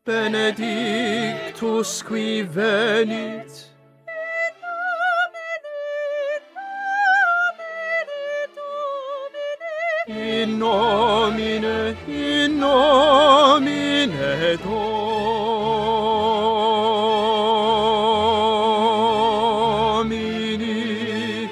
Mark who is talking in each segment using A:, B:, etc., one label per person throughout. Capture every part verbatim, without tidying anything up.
A: benedictus qui venit in nomine, in nomine Domini.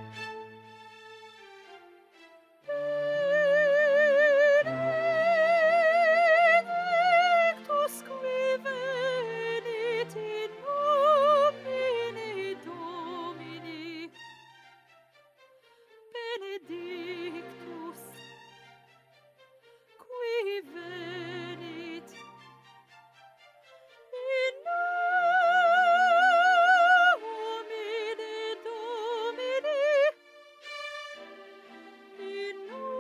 B: Benedictus qui venit in nomine Domini. Benedictus qui venit in nomine Domini. In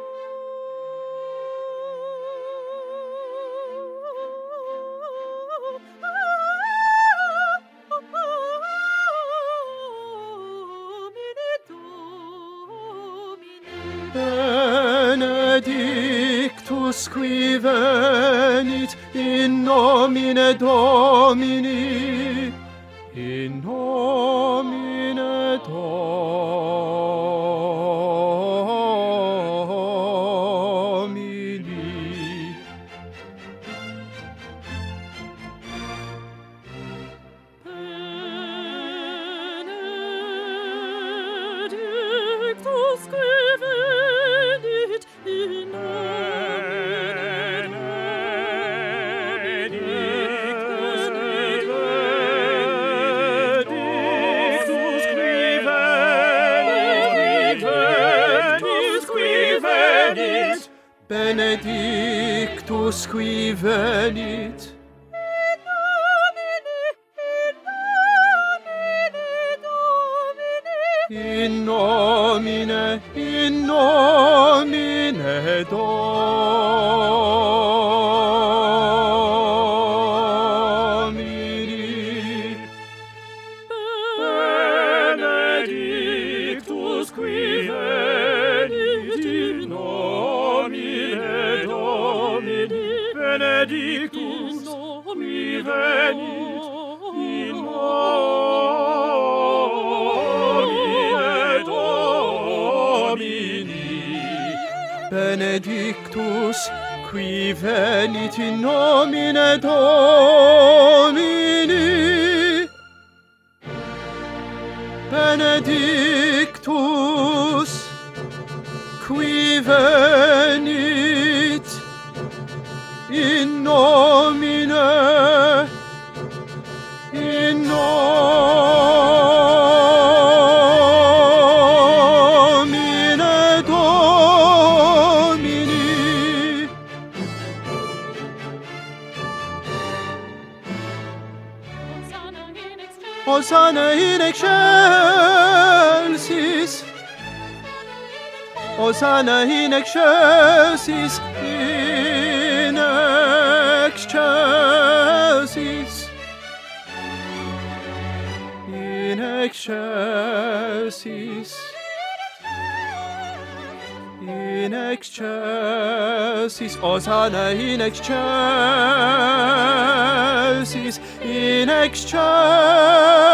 A: Benedictus qui venit in nomine Domini, in nomine Domini.
B: Benedictus qui venit in nomine Benedictus qui venit Benedictus qui venit
A: Benedictus qui venit in nomine, in nomine Domini.
B: Benedictus qui venit in nomine Domini. Benedictus qui venit in nomine Domini.
A: Benedictus qui venit in nomine Domini. Benedictus qui venit in nomine, in nomine Domini. Hosanna in excelsis, Hosanna in excelsis, in excelsis, in excelsis, in excelsis, Hosanna in excelsis, in excelsis.